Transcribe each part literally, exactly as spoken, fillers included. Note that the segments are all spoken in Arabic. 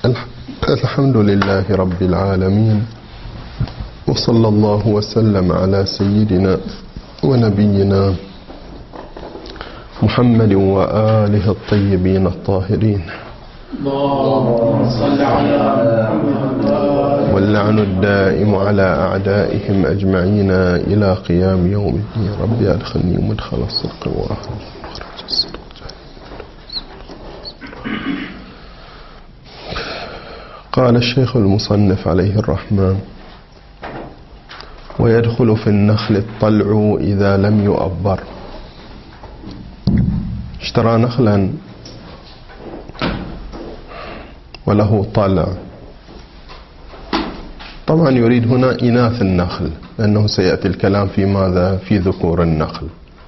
الحمد لله رب العالمين، وصلى الله وسلم على سيدنا ونبينا محمد وآله الطيبين الطاهرين، اللهم صل على محمد، واللعن الدائم على أعدائهم أجمعين إلى قيام يوم الدين. ربي أدخلني مدخل الصدق وأخرج مخرج الصدق. قال الشيخ المصنف عليه الرحمن: ويدخل في النخل الطلع إذا لم يؤبر. اشترى نخلا وله طلع، طبعا يريد هنا إناث النخل لأنه سيأتي الكلام في ماذا؟ في ذكور النخل.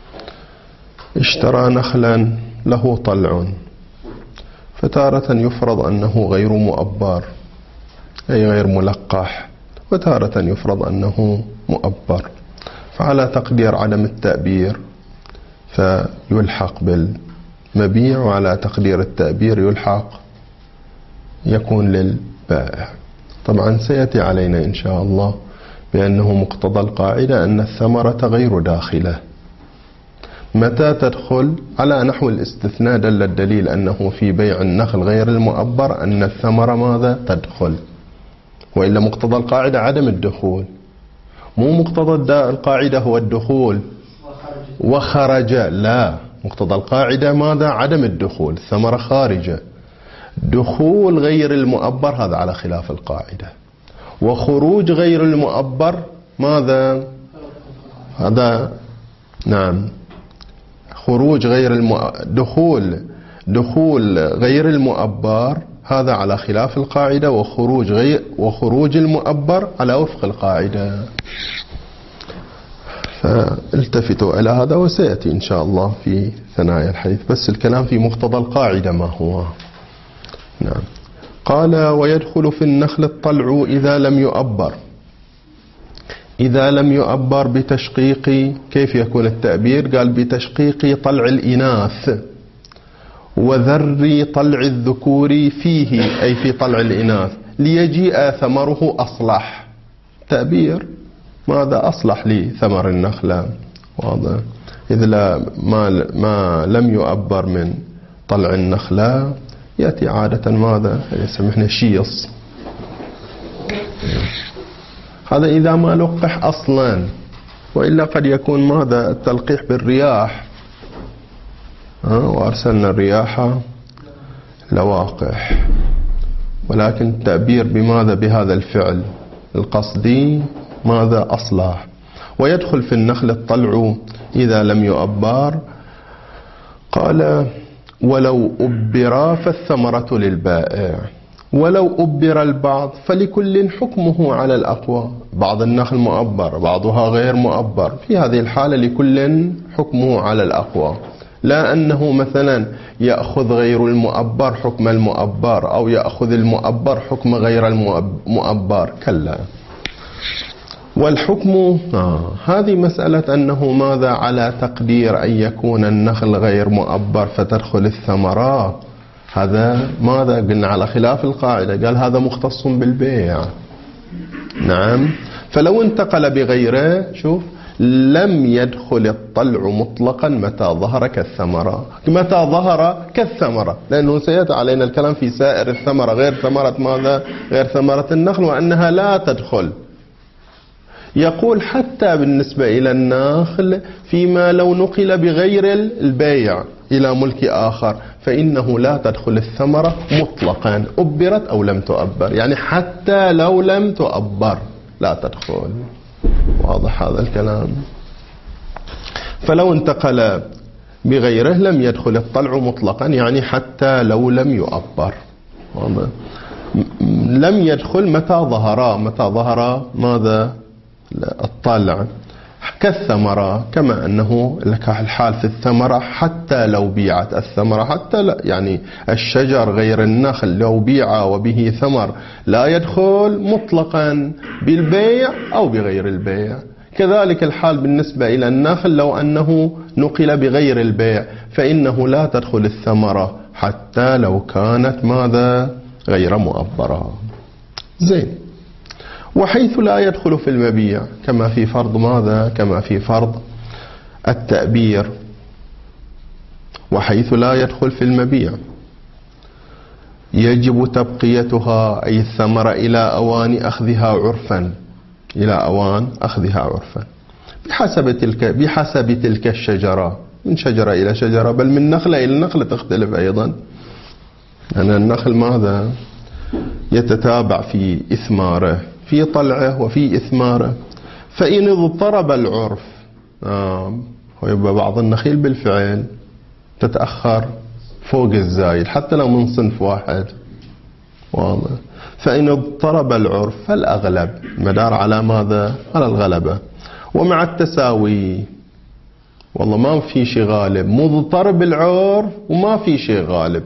اشترى نخلا له طلع، فتارة يفرض أنه غير مؤبر أي غير ملقح، وتارة يفرض أنه مؤبر، فعلى تقدير عدم التأبير فيلحق بالمبيع، وعلى تقدير التأبير يلحق يكون للبائع. طبعا سيأتي علينا إن شاء الله بأنه مقتضى القاعدة أن الثمرة غير داخلة. متى تدخل؟ على نحو الاستثناء دل الدليل أنه في بيع النخل غير المؤبر أن الثمرة ماذا؟ تدخل، وإلا مقتضى القاعدة عدم الدخول. مو مقتضى القاعدة هو الدخول وخرج، لا، مقتضى القاعدة ماذا؟ عدم الدخول، الثمرة خارجة. دخول غير المؤبر هذا على خلاف القاعدة، وخروج غير المؤبر ماذا؟ هذا نعم، خروج غير الم... دخول دخول غير المؤبر هذا على خلاف القاعدة، وخروج غير وخروج المؤبر على وفق القاعدة. فالتفتوا إلى هذا وسيأتي إن شاء الله في ثنايا الحديث، بس الكلام في مقتضى القاعدة ما هو. نعم. قال: ويدخل في النخل الطلع إذا لم يؤبر. إذا لم يؤبر بتشقيق، كيف يكون التأبير؟ قال: بتشقيق طلع الإناث وذر طلع الذكور فيه، أي في طلع الإناث، ليجيء ثمره أصلح. تأبير ماذا؟ أصلح لي ثمر النخلة، واضح؟ إذا لا ما, ما لم يؤبر من طلع النخلة يأتي عادة ماذا؟ يسمحنا شيص. هذا إذا ما لقح أصلا، وإلا قد يكون ماذا؟ التلقيح بالرياح، وأرسلنا الرياح لواقح، ولكن التأبير بماذا؟ بهذا الفعل القصدي ماذا؟ أصلاح. ويدخل في النخل الطلع إذا لم يؤبر. قال: ولو أبر فالثمرة للبائع، ولو أبر البعض فلكل حكمه على الأقوى. بعض النخل مؤبر، بعضها غير مؤبر، في هذه الحالة لكل حكمه على الأقوى، لا أنه مثلا يأخذ غير المؤبر حكم المؤبر، أو يأخذ المؤبر حكم غير المؤبر، كلا. والحكم آه هذه مسألة أنه ماذا؟ على تقدير أن يكون النخل غير مؤبر فتدخل الثمرات، هذا ماذا؟ قلنا على خلاف القاعدة، قال هذا مختص بالبيع. نعم. فلو انتقل بغيره، شوف، لم يدخل الطلع مطلقا متى ظهر كالثمرة، متى ظهر كالثمرة، لأنه سيأتي علينا الكلام في سائر الثمرة غير ثمرة ماذا؟ غير ثمرة النخل، وأنها لا تدخل. يقول حتى بالنسبة إلى النخل فيما لو نقل بغير البيع إلى ملك آخر فإنه لا تدخل الثمرة مطلقا، أبرت أو لم تؤبر، يعني حتى لو لم تؤبر لا تدخل. واضح هذا الكلام؟ فلو انتقل بغيره لم يدخل الطلع مطلقا، يعني حتى لو لم يؤبر. واضح؟ لم يدخل متى ظهر، متى ظهر ماذا؟ الطلع كالثمرة، كما أنه لك الحال في الثمرة حتى لو بيعت الثمرة، حتى لا يعني الشجر غير النخل لو بيع وبه ثمر لا يدخل مطلقا بالبيع أو بغير البيع. كذلك الحال بالنسبة إلى النخل لو أنه نقل بغير البيع فإنه لا تدخل الثمرة حتى لو كانت ماذا؟ غير مؤبرة. زين. وحيث لا يدخل في المبيع كما في فرض ماذا؟ كما في فرض التأبير. وحيث لا يدخل في المبيع يجب تبقيتها أي الثمرة إلى أوان أخذها عرفا، إلى أوان أخذها عرفا بحسب تلك بحسب تلك الشجرة، من شجرة إلى شجرة، بل من نخلة إلى نخلة تختلف أيضا. أن النخل ماذا؟ يتتابع في إثماره، في طلعه وفي إثماره. فإن اضطرب العرف آه ويبقى بعض النخيل بالفعل تتأخر فوق الزايد حتى لو من صنف واحد، واضح. فإن اضطرب العرف فالأغلب مدار على ماذا؟ على الغلبة. ومع التساوي والله ما في شيء غالب، مضطرب العرف وما في شيء غالب.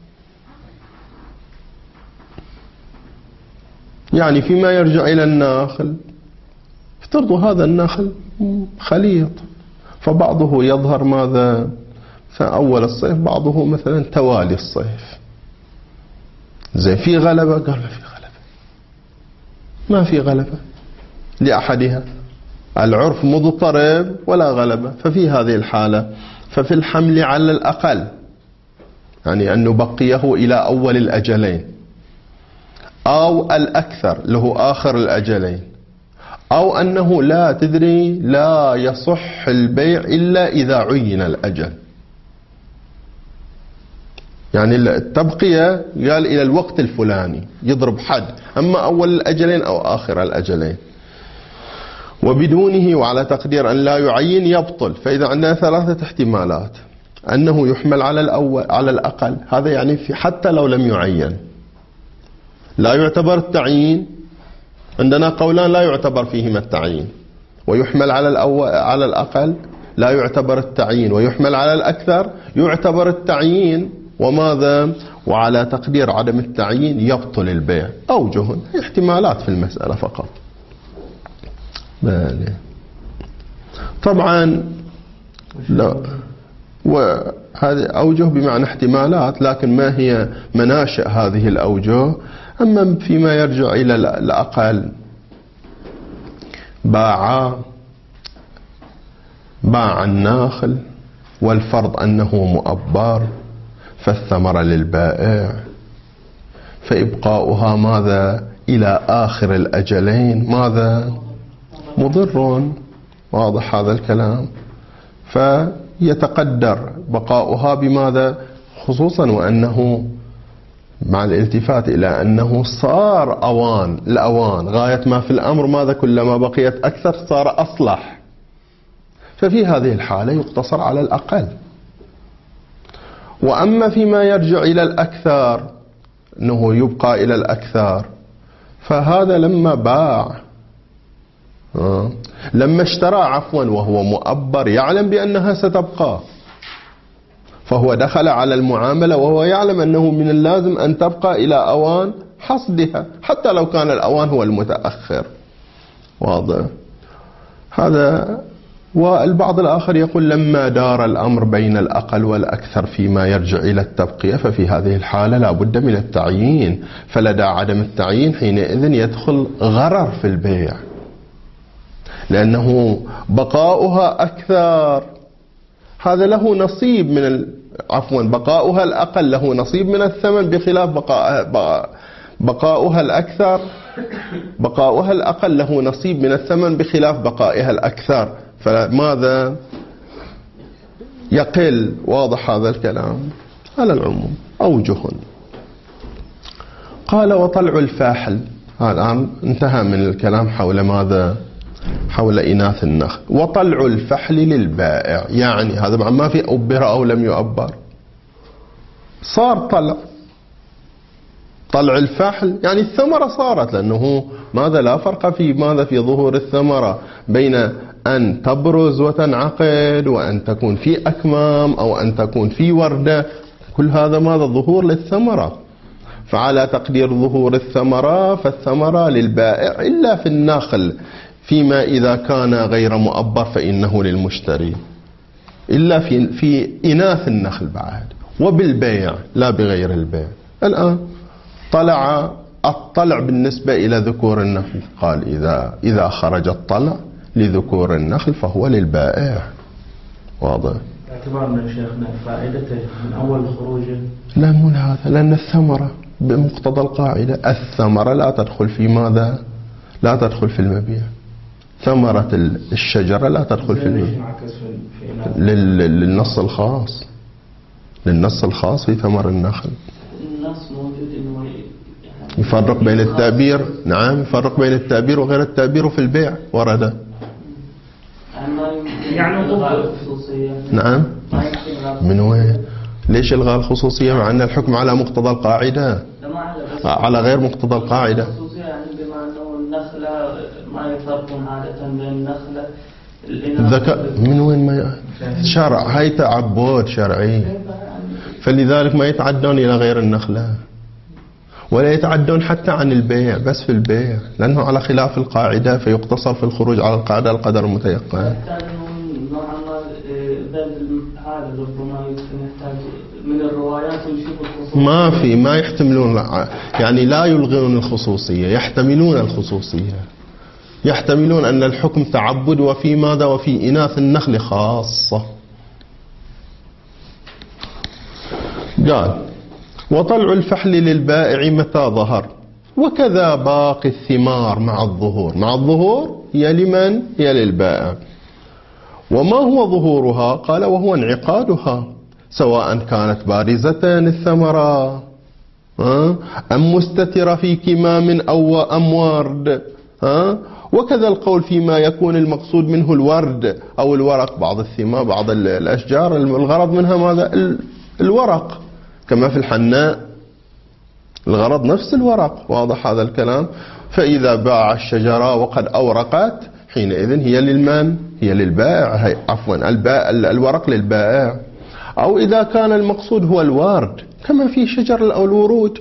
يعني فيما يرجع إلى الناخل، افترضوا هذا النخل خليط، فبعضه يظهر ماذا؟ فأول الصيف، بعضه مثلا توالي الصيف. زي في غلبة؟ قال ما في غلبة، ما في غلبة لأحدها، العرف مضطرب ولا غلبة. ففي هذه الحالة ففي الحمل على الأقل، يعني أن نبقيه إلى أول الأجلين، أو الأكثر له آخر الأجلين، أو أنه لا تدري لا يصح البيع إلا إذا عين الأجل. يعني التبقية قال إلى الوقت الفلاني يضرب حد، أما أول الأجلين أو آخر الأجلين. وبدونه وعلى تقدير أن لا يعين يبطل. فإذا عندنا ثلاثة احتمالات: أنه يحمل على الأول على الأقل، هذا يعني في حتى لو لم يعين لا يعتبر التعيين. عندنا قولان لا يعتبر فيهما التعيين، ويحمل على الأول على الأقل لا يعتبر التعيين، ويحمل على الأكثر يعتبر التعيين. وماذا؟ وعلى تقدير عدم التعيين يبطل البيع. أوجه احتمالات في المسألة فقط. بله. طبعا لا، وهذه أوجه بمعنى احتمالات، لكن ما هي مناشئ هذه الأوجه؟ أما فيما يرجع إلى الأقل، باع باع الناخل والفرض أنه مؤبر، فالثمرة للبائع، فإبقاؤها ماذا؟ إلى آخر الأجلين ماذا؟ مضر. واضح هذا الكلام؟ فيتقدر بقاؤها بماذا؟ خصوصا وأنه مع الالتفات إلى أنه صار أوان الأوان غاية ما في الأمر ماذا؟ كلما بقيت أكثر صار أصلح. ففي هذه الحالة يقتصر على الأقل. وأما فيما يرجع إلى الأكثر، أنه يبقى إلى الأكثر، فهذا لما باع آه. لما اشترى عفوا وهو مؤبر يعلم بأنها ستبقى، فهو دخل على المعاملة وهو يعلم أنه من اللازم أن تبقى إلى أوان حصدها حتى لو كان الأوان هو المتأخر. واضح هذا. والبعض الآخر يقول لما دار الأمر بين الأقل والأكثر فيما يرجع إلى التبقية، ففي هذه الحالة لا بد من التعيين، فلدى عدم التعيين حينئذ يدخل غرر في البيع، لأنه بقاؤها أكثر هذا له نصيب من ال... عفوا بقاؤها الأقل له نصيب من الثمن، بخلاف بقاء... بقاؤها الأكثر بقاؤها الأقل له نصيب من الثمن بخلاف بقائها الأكثر، فماذا؟ يقل. واضح هذا الكلام؟ على العموم أوجه. قال وطلع الفاحل. الآن انتهى من الكلام حول ماذا؟ حول إناث النخل. وطلع الفحل للبائع، يعني هذا ما في أبر أو لم يؤبر، صار طلع طلع الفحل يعني الثمرة صارت، لأنه ماذا؟ لا فرق في ماذا؟ في ظهور الثمرة بين أن تبرز وتنعقد وأن تكون في أكمام أو أن تكون في وردة، كل هذا ماذا؟ ظهور للثمرة. فعلى تقدير ظهور الثمرة فالثمرة للبائع إلا في النخل، فيما إذا كان غير مؤبر فإنه للمشتري، إلا في في إناث النخل بعد، وبالبيع لا بغير البيع. الآن طلع الطلع بالنسبة إلى ذكور النخل، قال إذا إذا خرج الطلع لذكور النخل فهو للبائع. واضح؟ اعتبارنا شيخنا فائدته من أول خروجه. لا مو هذا، لأن الثمرة بمقتضى القاعدة الثمرة لا تدخل في ماذا؟ لا تدخل في المبيع. ثمرة الشجرة لا تدخل في المبيع للنص الخاص، للنص الخاص في ثمر النخل. النص موجود إنه يفرق بين التعبير، نعم يفرق بين التعبير وغير التعبير في البيع ورد. يعني الغاء الخصوصية. نعم. من وين؟ ليش الغاء الخصوصية مع أن الحكم على مقتضى القاعدة؟ على غير مقتضى القاعدة. الخصوصية يعني بما أنه النخلة ما يفرقون عادة بين النخلة الذكاء من وين ما شرع، هاي تعبد شرعي، فلذلك ما يتعدون إلى غير النخلة ولا يتعدون حتى عن البيع، بس في البيع لأنه على خلاف القاعدة فيقتصر في الخروج على القاعدة القدر المتيقن. من الروايات ما في ما يحتملون، يعني لا يلغون الخصوصية، يحتملون الخصوصية، يحتملون أن الحكم تعبد وفي ماذا؟ وفي إناث النخل خاصة. قال وطلع الفحل للبائع متى ظهر، وكذا باقي الثمار مع الظهور. مع الظهور هي لمن؟ هي للبائع. وما هو ظهورها؟ قال وهو انعقادها، سواء كانت بارزة الثمرة أم مستترة في كمام أو أم ورد. وكذا القول فيما يكون المقصود منه الورد أو الورق. بعض الثمار بعض الأشجار الغرض منها ماذا؟ الورق، كما في الحناء الغرض نفس الورق. واضح هذا الكلام؟ فإذا باع الشجرة وقد أورقت حينئذ هي للمن؟ هي للبائع، عفوا البائع الورق للبائع. أو إذا كان المقصود هو الورد كما في شجر أو الورود،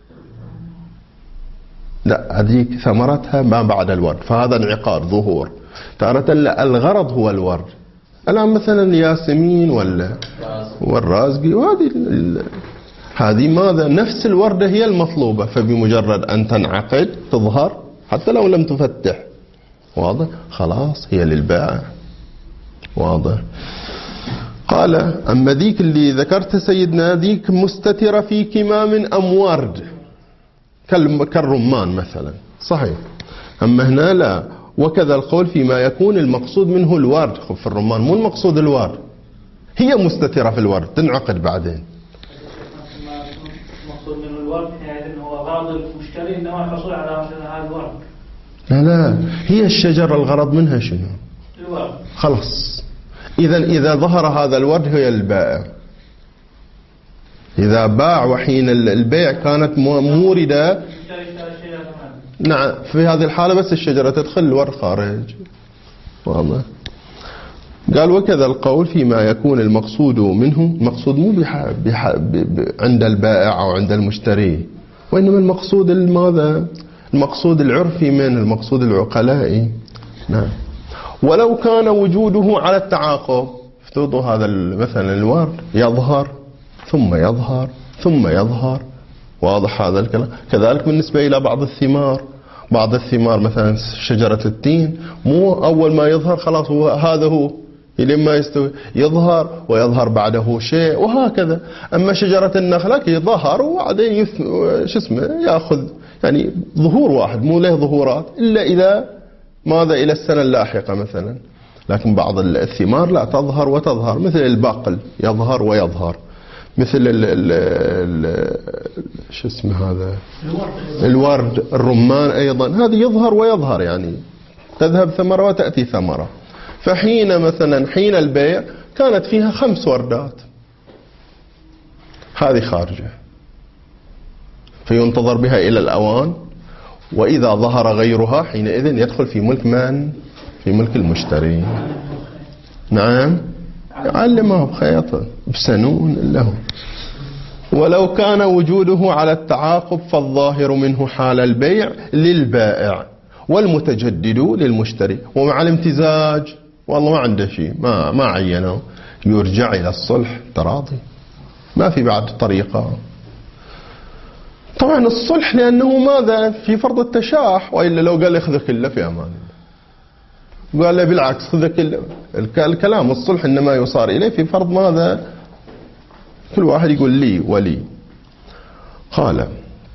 لا هذه ثمرتها ما بعد الورد، فهذا انعقاد ظهور. تارة الغرض هو الورد، الآن مثلا الياسمين ولا والرازقي وهذه هذه ماذا؟ نفس الوردة هي المطلوبة، فبمجرد أن تنعقد تظهر حتى لو لم تفتح، واضح؟ خلاص هي للبائع. واضح؟ قال أما ذيك اللي ذكرت سيدنا ذيك مستترة في كمام أم ورد كالرمان مثلا، صحيح. أما هنا لا. وكذا القول فيما يكون المقصود منه الورد. خب في الرمان مو المقصود الورد، هي مستترة في الورد تنعقد بعدين. المقصود منه الورد يعني هو غرض المشتري انه الحصول على هذا الورد. لا لا، هي الشجرة الغرض منها شنو؟ الورد. خلاص إذا إذا ظهر هذا الورد هي البائع. إذا باع وحين البيع كانت موردة، نعم في هذه الحالة بس الشجرة تدخل الورد خارج. واضح؟ قال وكذا القول فيما يكون المقصود منه، المقصود مو بح... بح... ب... ب... عند البائع أو عند المشتري، وإنما المقصود ماذا؟ المقصود العرفي من المقصود العقلائي. نعم. ولو كان وجوده على التعاقب، افترضوا هذا مثلا الورد يظهر ثم يظهر ثم يظهر. واضح هذا الكلام؟ كذلك بالنسبة إلى بعض الثمار، بعض الثمار مثلا شجرة التين مو أول ما يظهر خلاص هو هذا هو، لما يستوي يظهر ويظهر بعده شيء وهكذا. أما شجرة النخلة يظهر وبعدين يث... شو اسمه يأخذ يعني ظهور واحد، مو له ظهورات إلا إذا ماذا إلى السنة اللاحقة مثلا. لكن بعض الثمار لا تظهر وتظهر، مثل الباقل يظهر ويظهر، مثل ال ال ال شو اسمه هذا الورد، الرمان أيضا هذه يظهر ويظهر، يعني تذهب ثمرة وتأتي ثمرة. فحين مثلا حين البيع كانت فيها خمس وردات، هذه خارجة فينتظر بها إلى الأوان، وإذا ظهر غيرها حينئذ يدخل في ملك من؟ في ملك المشتري. نعم علمه بخياطة بسنون له. ولو كان وجوده على التعاقب فالظاهر منه حال البيع للبائع والمتجدد للمشتري، ومع الامتزاج والله ما عنده شيء، ما ما عينه، يرجع إلى الصلح تراضي، ما في بعد طريقة. طبعا الصلح لأنه ماذا في فرض التشاح، وإلا لو قال يأخذ كله في أمان الله، قال له بالعكس خذ كله. الكلام الصلح إنما يصار إليه في فرض ماذا؟ كل واحد يقول لي ولي. قال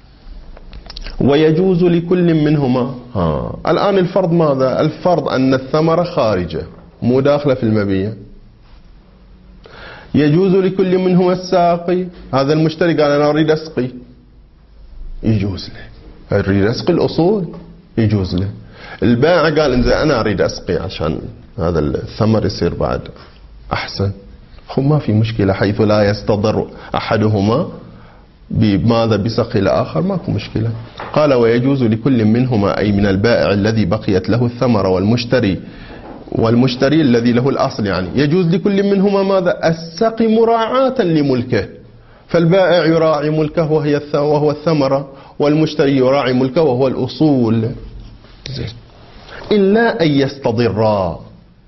ويجوز لكل منهما. ها الآن الفرض ماذا؟ الفرض أن الثمرة خارجة مو داخلة في المبيع. يجوز لكل منهما الساقي. هذا المشتري قال أنا أريد أسقي، يجوز له. أريد أسقي الأصول، يجوز له. البائع قال إن أنا أريد أسقي عشان هذا الثمر يصير بعد أحسن، خب ما في مشكلة، حيث لا يستضر أحدهما بماذا بسقي الآخر، ماكو مشكلة. قال ويجوز لكل منهما، أي من البائع الذي بقيت له الثمرة والمشتري والمشتري الذي له الأصل، يعني يجوز لكل منهما ماذا؟ السقي مراعاة لملكه. فالبائع يراعي ملكه وهي وهو الثمرة، والمشتري يراعي ملكه وهو الأصول، إلا أن يستضرا،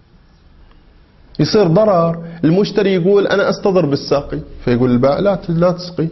يصير ضرر. المشتري يقول أنا أستضر بالساقي، فيقول البائع لا لا تسقي،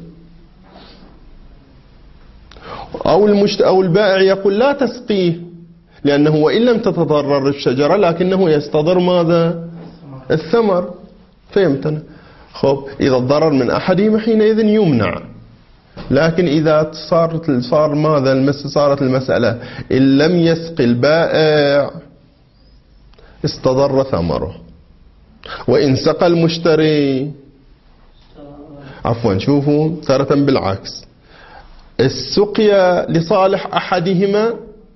أو المشت أو البائع يقول لا تسقيه، لأنه وإن لم تتضرر الشجرة لكنه يستضر ماذا؟ الثمر، فيمتنع. خب إذا الضرر من أحدهما حينئذ يمنع. لكن إذا صارت صار ماذا المس صارت المسألة إن لم يسقي البائع استضر ثمره، وإن سقى المشتري عفوا شوفوا تارة بالعكس، السقيا لصالح أحدهما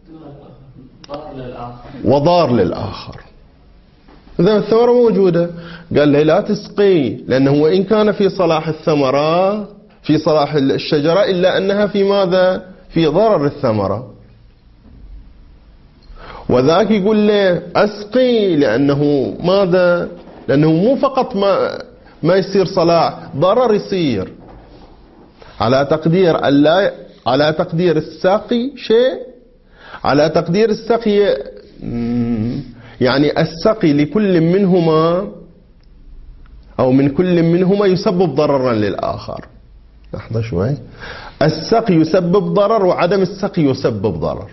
وضار للآخر. إذا الثمرة موجودة قال لي لا تسقي، لأنه وإن كان في صلاح الثمرة في صلاح الشجرة إلا أنها في ماذا؟ في ضرر الثمرة. وذاك يقول لي أسقي لأنه ماذا؟ لأنه مو فقط ما ما يصير صلاح، ضرر يصير. على تقدير ألا على تقدير الساقي شيء، على تقدير السقي يعني السقي لكل منهما أو من كل منهما يسبب ضررا للآخر. لحظة شوي، السقي يسبب ضرر وعدم السقي يسبب ضرر.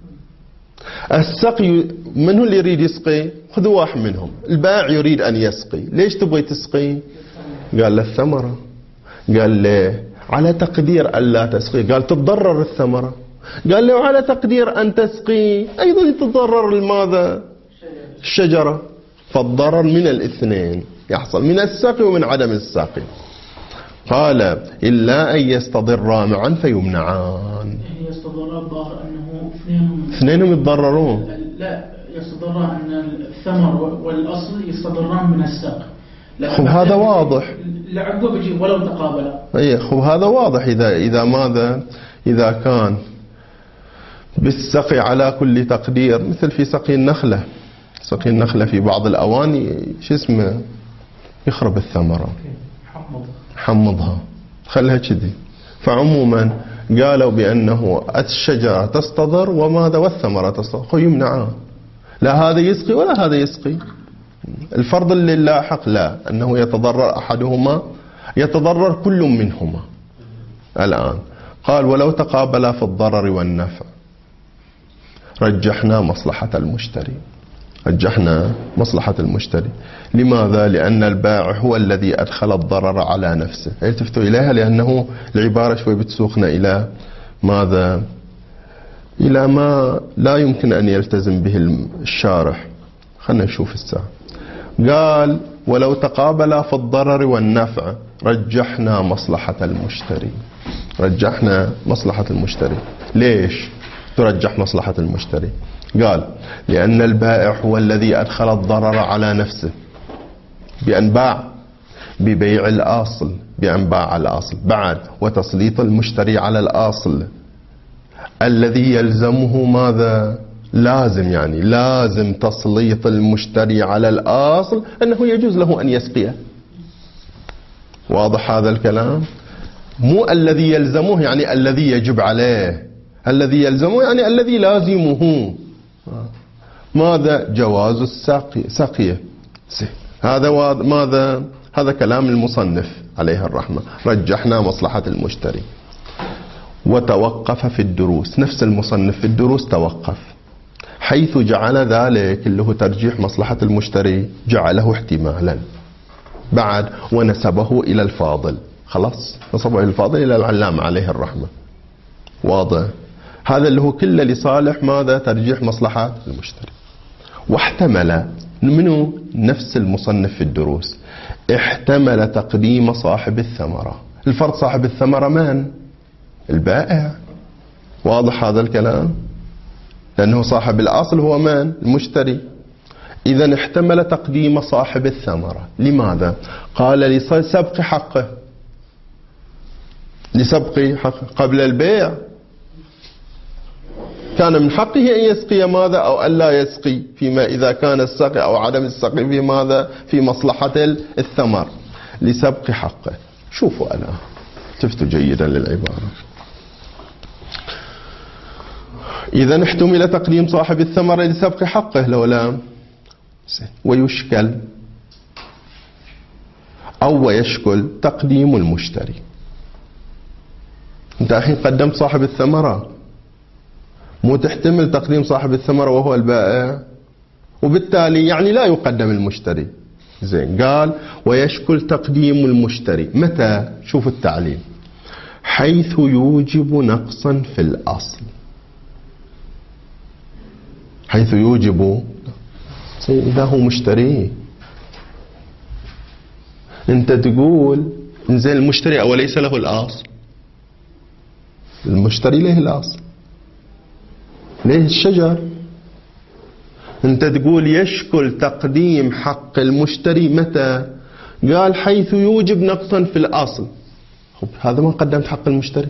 السقي من هو اللي يريد يسقي؟ خذوا واحد منهم. البائع يريد أن يسقي، ليش تبغي تسقي؟ قال له الثمرة. قال له على تقدير أن لا تسقي، قال تتضرر الثمرة. قال له على تقدير أن تسقي أيضا تتضرر الماذا؟ الشجرة. فالضرر من الاثنين يحصل، من السقي ومن عدم السقي. قال إلا أن يستضرا معا فيمنعان. يستضرا الظاهر أنه اثنينهم اثنينهم يتضررون. لا، يستضرا أن الثمر والأصل يستضران من السقي. خب هذا واضح. لعقوب يجي ولو تقابلا. اي خب هذا واضح. إذا إذا ماذا؟ إذا كان بالسقي على كل تقدير، مثل في سقي النخلة. سقي النخلة في بعض الأواني شو اسمه يخرب الثمرة، حمضها خلها كذي. فعموما قالوا بأنه الشجرة تستضر وماذا؟ والثمرة تستضر، يمنعان. لا هذا يسقي ولا هذا يسقي. الفرض اللي لاحق لا، أنه يتضرر أحدهما، يتضرر كل منهما. الآن قال ولو تقابلا في الضرر والنفع رجحنا مصلحة المشتري. رجحنا مصلحة المشتري. لماذا؟ لأن البائع هو الذي أدخل الضرر على نفسه. التفتوا إليها لأنه العبارة شوي بتسوقنا إلى ماذا؟ إلى ما لا يمكن أن يلتزم به الشارح. خلنا نشوف الساعة. قال ولو تقابلا في الضرر والنفع رجحنا مصلحة المشتري. رجحنا مصلحة المشتري. ليش ترجح مصلحة المشتري؟ قال لأن البائع هو الذي أدخل الضرر على نفسه بأن باع، ببيع الأصل، بأن باع الأصل بعد، وتسليط المشتري على الأصل الذي يلزمه ماذا؟ لازم يعني لازم تسليط المشتري على الأصل أنه يجوز له أن يسقيه. واضح هذا الكلام؟ مو الذي يلزمه يعني الذي يجب عليه، الذي يلزمه يعني الذي لازمه. ماذا؟ جواز السقي سقيه. هذا ماذا؟ هذا كلام المصنف عليه الرحمة. رجحنا مصلحة المشتري. وتوقف في الدروس. نفس المصنف في الدروس توقف، حيث جعل ذلك اللي هو ترجيح مصلحة المشتري جعله احتمالا بعد، ونسبه إلى الفاضل. خلاص نسبه إلى الفاضل إلى العلامة عليه الرحمة. واضح؟ هذا اللي هو كله لصالح ماذا؟ ترجيح مصلحة المشتري. واحتمل منه نفس المصنف في الدروس، احتمل تقديم صاحب الثمرة. الفرد صاحب الثمرة من؟ البائع. واضح هذا الكلام؟ لأنه صاحب الأصل هو من؟ المشتري. إذن احتمل تقديم صاحب الثمرة. لماذا؟ قال لسبق حقه، لسبق حقه قبل البيع. كان من حقه أن يسقي ماذا أو أن لا يسقي، فيما إذا كان السقي أو عدم السقي في ماذا؟ في مصلحة الثمر، لسبق حقه. شوفوا الآن، التفتوا جيدا للعبارة. إذا احتمل تقديم صاحب الثمرة لسبق حقه لو لا، ويشكل أو ويشكل تقديم المشتري. أنت الحين قدمت صاحب الثمرة، مو تحتمل تقديم صاحب الثمرة وهو البائع، وبالتالي يعني لا يقدم المشتري. زين، قال ويشكل تقديم المشتري متى؟ شوفوا التعليل، حيث يوجب نقصا في الأصل. حيث يوجب، إذا هو مشتري أنت تقول إنزين المشتري أو ليس له الأصل؟ المشتري له الأصل، ليه الشجر. أنت تقول يشكل تقديم حق المشتري متى؟ قال حيث يوجب نقصا في الأصل. هذا ما قدمت حق المشتري،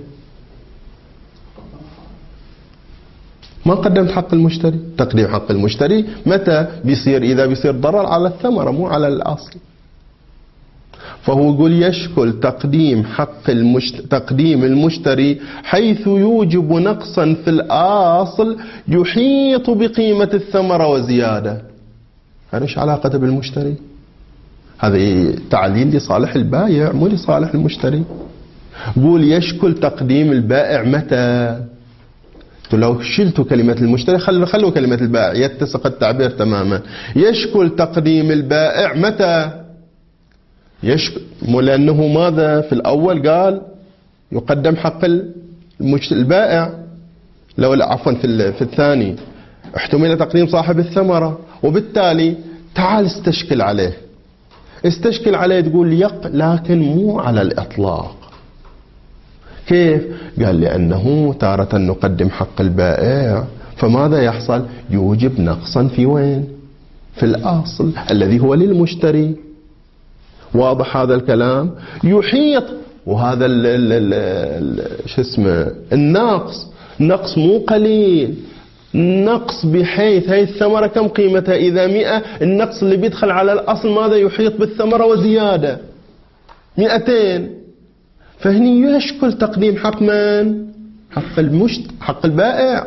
ما قدمت حق المشتري. تقديم حق المشتري متى بيصير؟ إذا بيصير ضرر على الثمرة مو على الأصل. فهو يقول يشكل تقديم حق المشت... تقديم المشتري حيث يوجب نقصا في الأصل يحيط بقيمة الثمرة وزيادة. هذا ايش علاقته بالمشتري؟ هذا تعليل لصالح البائع مو لصالح المشتري. قول يشكل تقديم البائع متى؟ لو شلتوا كلمة المشتري خلوا خلوا كلمة البائع، يتسق التعبير تماما. يشكل تقديم البائع متى؟ يشكل، لأنه ماذا في الأول قال يقدم حق البائع، لو عفوا في في الثاني احتمل تقديم صاحب الثمرة، وبالتالي تعال استشكل عليه. استشكل عليه تقول يق، لكن مو على الإطلاق. كيف؟ قال لأنه تارة نقدم حق البائع، فماذا يحصل؟ يوجب نقصا في وين؟ في الأصل الذي هو للمشتري. واضح هذا الكلام؟ يحيط، وهذا ال ال ال شو اسمه النقص، نقص مو قليل، نقص بحيث هاي الثمرة كم قيمتها؟ إذا مئة، النقص اللي بيدخل على الأصل ماذا؟ يحيط بالثمرة وزيادة مئتين. فهني يشكل تقديم حق من؟ حق المشت حق البائع.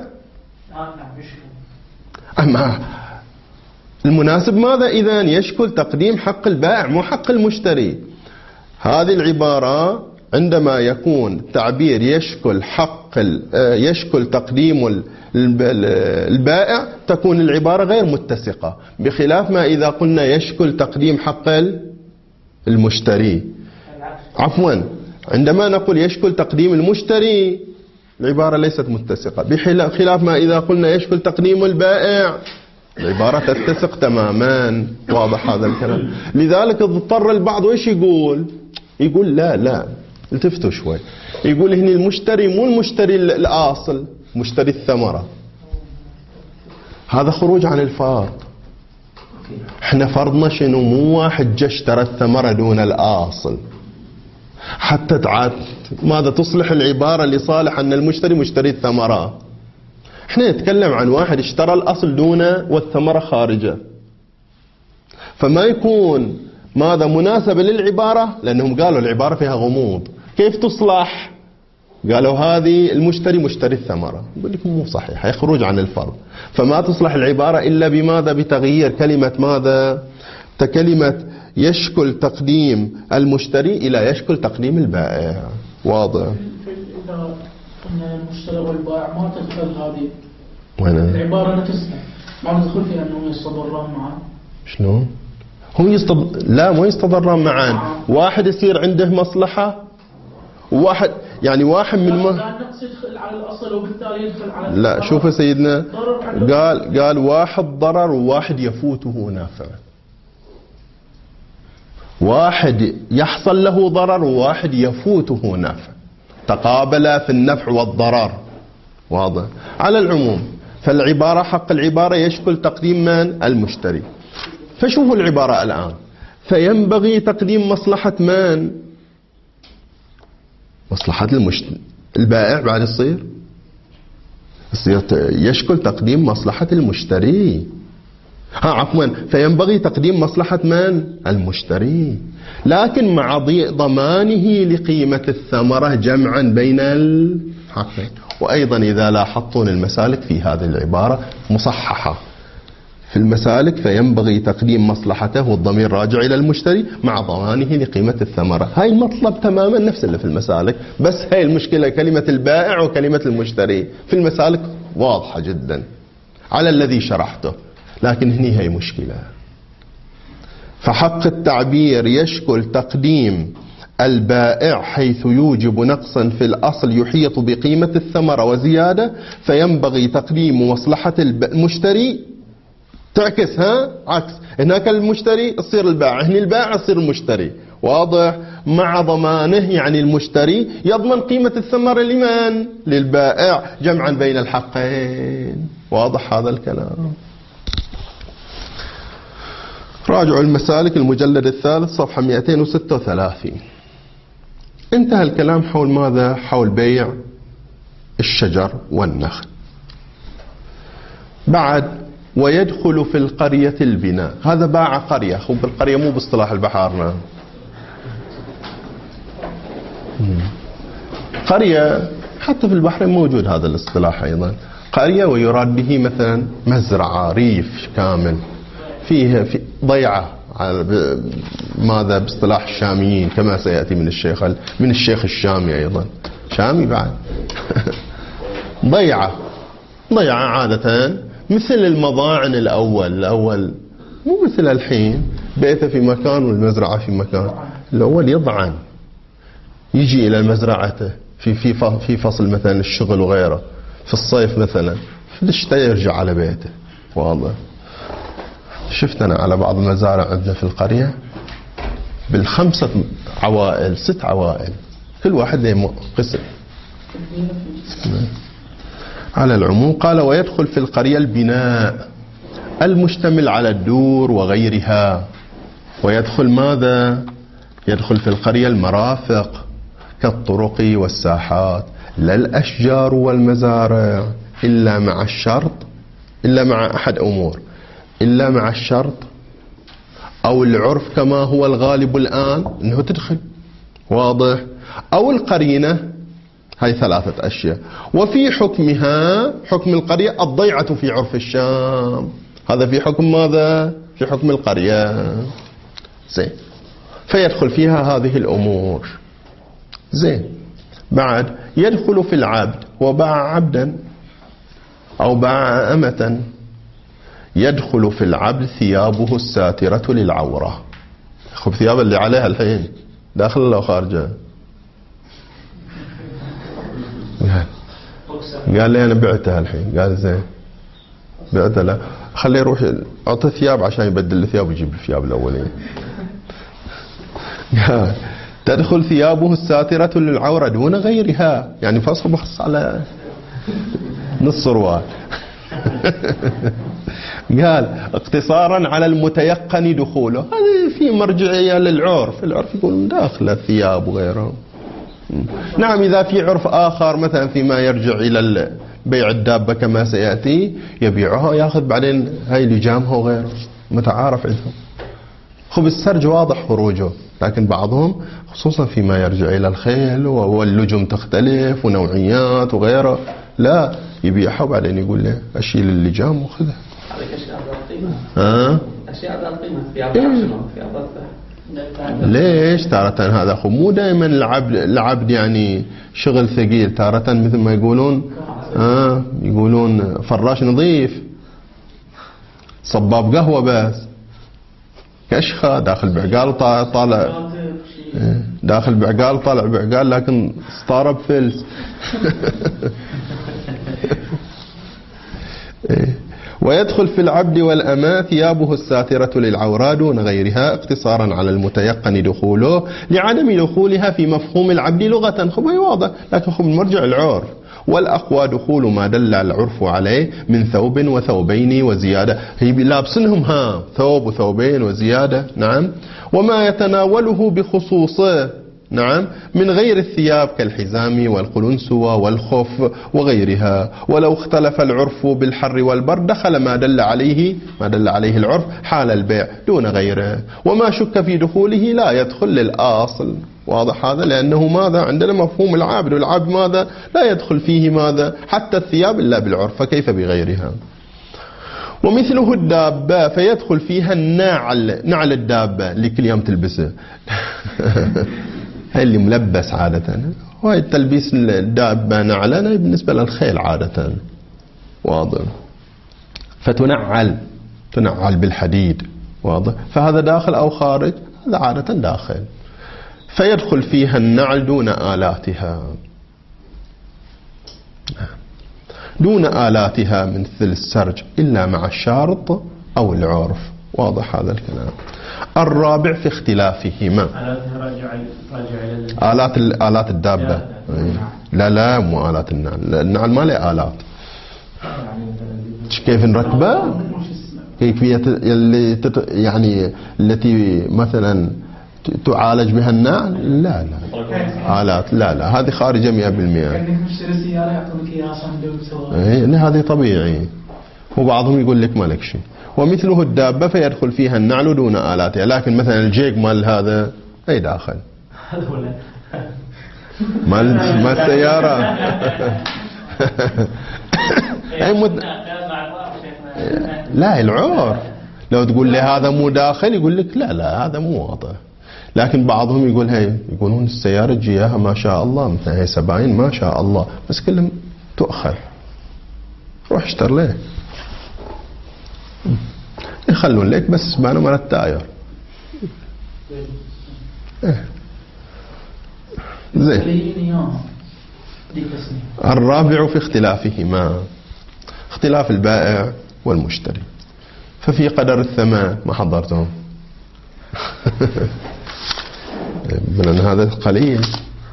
أما المناسب ماذا إذا؟ يشكل تقديم حق البائع مو حق المشتري. هذه العبارة عندما يكون تعبير يشكل حق يشكل تقديم البائع تكون العبارة غير متسقة، بخلاف ما إذا قلنا يشكل تقديم حق المشتري. عفوا، عندما نقول يشكل تقديم المشتري العبارة ليست متسقة، بخلاف ما إذا قلنا يشكل تقديم البائع العبارة تتسق تماما. واضح هذا الكلام؟ لذلك اضطر البعض وإيش يقول؟ يقول لا لا التفتوا شوي، يقول هنا المشتري مو المشتري الأصل، مشتري الثمرة. هذا خروج عن الفرض. احنا فرضنا شنو؟ مو واحد جا اشترى الثمرة دون الأصل، حتى تعاد ماذا تصلح العبارة لصالح أن المشتري مشتري الثمرة. احنا نتكلم عن واحد اشترى الأصل دون والثمرة خارجة، فما يكون ماذا مناسبة للعبارة، لأنهم قالوا العبارة فيها غموض. كيف تصلح؟ قالوا هذه المشتري مشتري الثمرة. يقول لكم مو صحيح، يخرج عن الفرض. فما تصلح العبارة إلا بماذا؟ بتغيير كلمة ماذا؟ كلمة يشكل تقديم المشتري إلى يشكل تقديم البائع. واضح؟ أن المشتري والبائع ما تدخل هذه وين العبارة نفسها ما تدخل فيها أنهم يستضرون معا. شلون؟ هم يستض... لا مو يستضرون معا، واحد يصير عنده مصلحة وواحد يعني واحد من ما النقص يدخل على الأصل وبالتالي يدخل على لا شوف سيدنا قال قال واحد ضرر وواحد يفوته نافع، واحد يحصل له ضرر وواحد يفوته نافع، تقابل في النفع والضرر. واضح؟ على العموم فالعبارة حق العبارة يشكل تقديم من؟ المشتري. فشوفوا العبارة الآن، فينبغي تقديم مصلحة من؟ مصلحة المشتري. البائع بعد يصير يصير يشكل تقديم مصلحة المشتري. ها عفوا فينبغي تقديم مصلحة من؟ المشتري، لكن مع ضمانه لقيمة الثمرة جمعا بين الحقين. وأيضا إذا لاحظتون المسالك في هذه العبارة مصححة في المسالك، فينبغي تقديم مصلحته والضمير راجع إلى المشتري مع ضمانه لقيمة الثمرة. هاي المطلب تماما نفس اللي في المسالك، بس هاي المشكلة كلمة البائع وكلمة المشتري في المسالك واضحة جدا على الذي شرحته، لكن هني هي مشكلة. فحق التعبير يشكل تقديم البائع حيث يوجب نقصا في الأصل يحيط بقيمة الثمرة وزيادة، فينبغي تقديم مصلحة المشتري تعكس ها عكس، هناك المشتري تصير البائع، هنا البائع تصير المشتري. واضح؟ مع ضمانه يعني المشتري يضمن قيمة الثمرة لمن؟ للبائع جمعا بين الحقين. واضح هذا الكلام؟ راجعوا المسالك المجلد الثالث صفحة مئتين وستة وثلاثين. انتهى الكلام حول ماذا؟ حول بيع الشجر والنخل. بعد ويدخل في القرية البناء، هذا باع قرية، خب القرية مو باصطلاح البحارنا، قرية حتى في البحرين موجود هذا الاصطلاح أيضا، قرية ويراد به مثلا مزرعة ريف كامل فيه في ضيعة ماذا باصطلاح الشاميين كما سيأتي من الشيخ من الشيخ الشامي أيضا، شامي بعد ضيعة ضيعة عادة مثل المضاعن الأول الأول مو مثل الحين بيته في مكان والمزرعة في مكان. الأول يضعن يجي إلى مزرعته في في في فصل مثلا الشغل وغيره، في الصيف مثلا في الشتاء يرجع على بيته. واضح؟ شفت أنا على بعض المزارع عندنا في القرية بالخمسة عوائل ست عوائل كل واحد له قسم. على العموم قال ويدخل في القرية البناء المشتمل على الدور وغيرها. ويدخل ماذا؟ يدخل في القرية المرافق كالطرق والساحات، لا الأشجار والمزارع إلا مع الشرط إلا مع أحد أمور، إلا مع الشرط أو العرف كما هو الغالب الآن أنه تدخل. واضح؟ أو القرينة. هاي ثلاثة أشياء. وفي حكمها حكم القرية الضيعة في عرف الشام، هذا في حكم ماذا؟ في حكم القرية. زين، فيدخل فيها هذه الأمور. زين، بعد يدخل في العبد وباع عبدا أو باع أمة. يدخل في العبد ثيابه الساترة للعورة. خب ثياب اللي عليها الحين داخل ولا خارجة؟ قال لي أنا بعتها الحين. قال زين بعتها، لا خليه يروح أعطي ثياب عشان يبدل الثياب ويجيب الثياب الأولين. قال تدخل ثيابه الساترة للعورة دون غيرها، يعني فصل بخص على نص روال. قال اقتصارا على المتيقن دخوله، هذا في مرجعية للعرف، العرف يقول داخل الثياب وغيره. نعم إذا في عرف آخر مثلا فيما يرجع إلى بيع الدابة كما سيأتي يبيعها يأخذ بعدين هاي لجامها وغيره متعارف عندهم. خب السرج واضح خروجه، لكن بعضهم خصوصا فيما يرجع إلى الخيل واللجم تختلف ونوعيات وغيره لا يبيعها وبعدين يقول له أشيل اللجام وخذها. هذه أشياء ذات قيمة. ها؟ أشياء ذات قيمة في إيه؟ في ليش تارة هذا أخو مو دائما العبد العبد يعني شغل ثقيل، تارة مثل ما يقولون آه يقولون فراش نظيف، صباب قهوة بس، كشخة داخل بعقال طالع داخل بعقال طالع بعقال، لكن اسطارب فلس. ويدخل في العبد والأمة ثيابه الساترة للعورة دون غيرها اقتصارا على المتيقن دخوله لعدم دخولها في مفهوم العبد لغة. خب هي واضح، لكن خب المرجع العرف. والأقوى دخول ما دل العرف عليه من ثوب وثوبين وزيادة، هي لابسنهم ها ثوب وثوبين وزيادة، نعم، وما يتناوله بخصوصه، نعم، من غير الثياب كالحزام والقلنسوة والخف وغيرها. ولو اختلف العرف بالحر والبرد دخل ما دل عليه ما دل عليه العرف حال البيع دون غيره، وما شك في دخوله لا يدخل للأصل. واضح هذا؟ لأنه ماذا عندنا مفهوم العبد، والعبد ماذا لا يدخل فيه ماذا حتى الثياب إلا بالعرف، فكيف بغيرها؟ ومثله الدابة فيدخل فيها النعل، نعل الدابة اللي كل يوم تلبسه. هاي اللي ملبس عادة، وهي تلبيس الدابة نعلنا بالنسبة للخيل عادة، واضح، فتنعل تنعل بالحديد، واضح، فهذا داخل أو خارج؟ هذا عادة داخل. فيدخل فيها النعل دون آلاتها، دون آلاتها مثل السرج إلا مع الشارط أو العرف. واضح هذا الكلام. الرابع في اختلافهما آلات آلات الدابة، لا لا مو آلات النعل، النعل ما له آلات. كيف نركبه؟ كيفية اللي تت يعني التي مثلا تعالج بها النعل؟ لا لا آلات، لا لا هذه خارجة مئة بالمئة. كأنك مشتري سيارة يعطونك إياها صندوق. هذه طبيعي، وبعضهم يقول لك ما لك شيء. ومثله الدابة فيدخل فيها النعل دون آلاتها، لكن مثلا الجيك مال هذا أي داخل مال مال السيارة. أي مد... لا العرف لو تقول لي هذا مو داخل يقول لك لا لا هذا مو واضح. لكن بعضهم يقول هي يقولون السيارة جياها ما شاء الله، مثلا هي سبعين ما شاء الله، بس كلهم تؤخر، روح اشتر ليه، يخلون لك بس سبانه مال التاير. إيه. زين. الرابع في اختلافهما اختلاف البائع والمشتري. ففي قدر الثمن ما حضرتهم. من هذا قليل.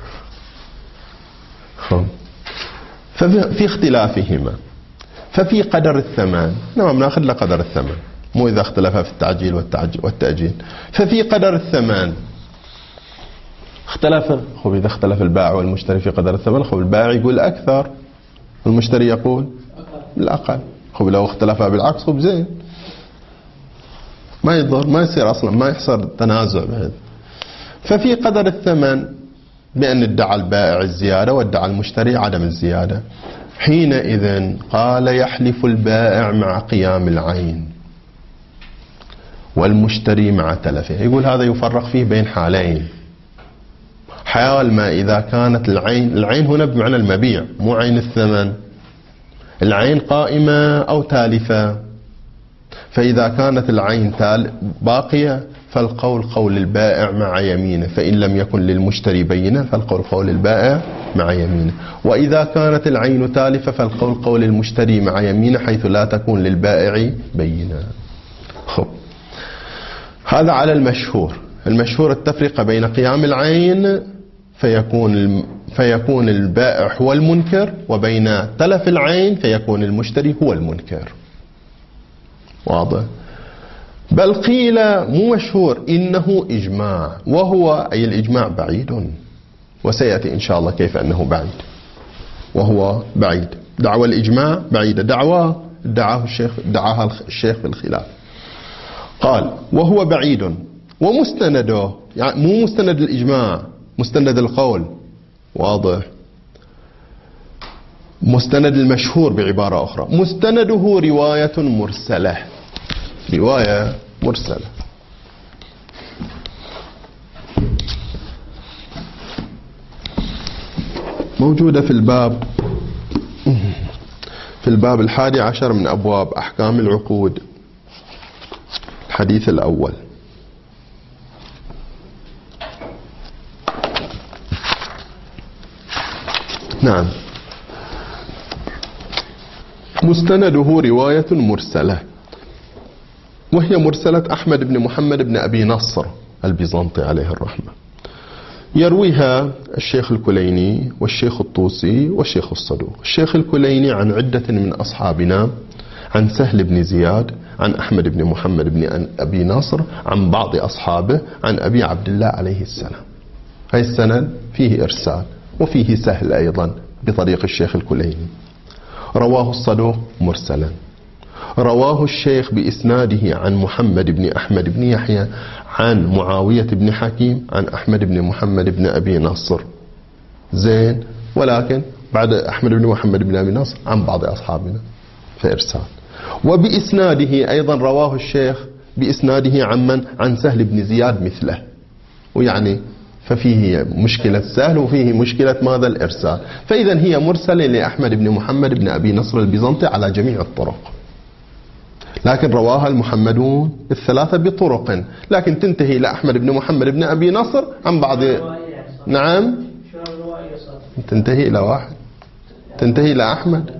ففي اختلافهما ففي قدر الثمن، نعم ناخذ لقدر الثمن، مو إذا اختلف في التعجيل والتأجيل. ففي قدر الثمن اختلف، خب إذا اختلف البائع والمشتري في قدر الثمن، خب البائع يقول أكثر والمشتري يقول الأقل. خب لو اختلفها بالعكس خب زين، ما يضر، ما يصير أصلا، ما يحصل تنازع بهذا. ففي قدر الثمن بأن ادعى البائع الزيادة وادعى المشتري عدم الزيادة. حينئذ قال يحلف البائع مع قيام العين والمشتري مع تلفه. يقول هذا يفرق فيه بين حالين. حال ما إذا كانت العين، العين هنا بمعنى المبيع مو عين الثمن، العين قائمة أو تالفة. فإذا كانت العين باقية فالقول قول البائع مع يمينه، فإن لم يكن للمشتري بينة فالقول قول البائع مع يمينه. وإذا كانت العين تالفة فالقول قول المشتري مع يمينه حيث لا تكون للبائع بينة. خب هذا على المشهور. المشهور التفرقة بين قيام العين فيكون فيكون البائع هو المنكر، وبين تلف العين فيكون المشتري هو المنكر. واضح؟ بل قيل مو مشهور إنه إجماع، وهو أي الإجماع بعيد، وسيأتي إن شاء الله كيف أنه بعيد، وهو بعيد. دعوى الإجماع بعيدة، دعوى دعاه الشيخ دعاها الشيخ في الخلاف. قال وهو بعيد ومستنده، يعني مو مستند الإجماع، مستند القول. واضح؟ مستند المشهور بعبارة أخرى، مستنده رواية مرسلة، رواية مرسلة. موجودة في الباب في الباب الحادي عشر من أبواب أحكام العقود، الحديث الأول. نعم. مستنده رواية مرسلة، وهي مرسلة أحمد بن محمد بن أبي نصر البيزنطي عليه الرحمة، يرويها الشيخ الكليني والشيخ الطوسي والشيخ الصدوق. الشيخ الكليني عن عدة من أصحابنا، عن سهل بن زياد، عن أحمد بن محمد بن أبي نصر، عن بعض أصحابه، عن أبي عبد الله عليه السلام. هاي السند فيه إرسال، وفيه سهل أيضا بطريق الشيخ الكليني. رواه الصدوق مرسلا. رواه الشيخ بإسناده عن محمد بن أحمد بن يحيى عن معاوية بن حكيم عن أحمد بن محمد بن أبي نصر، زين، ولكن بعد أحمد بن محمد بن أبي نصر عن بعض أصحابنا فإرسال. وبإسناده أيضا رواه الشيخ بإسناده عن من؟ عن سهل بن زياد مثله، ويعني ففيه مشكلة سهل وفيه مشكلة ماذا؟ الإرسال. فإذا هي مرسلة لأحمد بن محمد بن أبي نصر البيزنطي على جميع الطرق، لكن رواها المحمدون الثلاثة بطرق، لكن تنتهي لأحمد بن محمد بن أبي نصر عن بعض. نعم، تنتهي إلى واحد، تنتهي إلى أحمد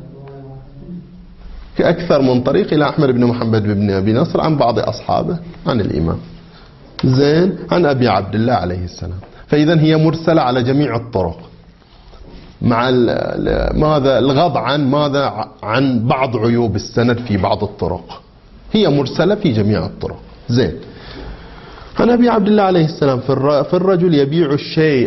في أكثر من طريق إلى أحمد بن محمد بن أبي نصر عن بعض أصحابه عن الإمام، زين، عن أبي عبد الله عليه السلام. فإذا هي مرسلة على جميع الطرق، مع ماذا؟ الغض عن ماذا؟ عن بعض عيوب السند في بعض الطرق. هي مرسلة في جميع الطرق، زين. عن أبي عبد الله عليه السلام في الرجل يبيع الشيء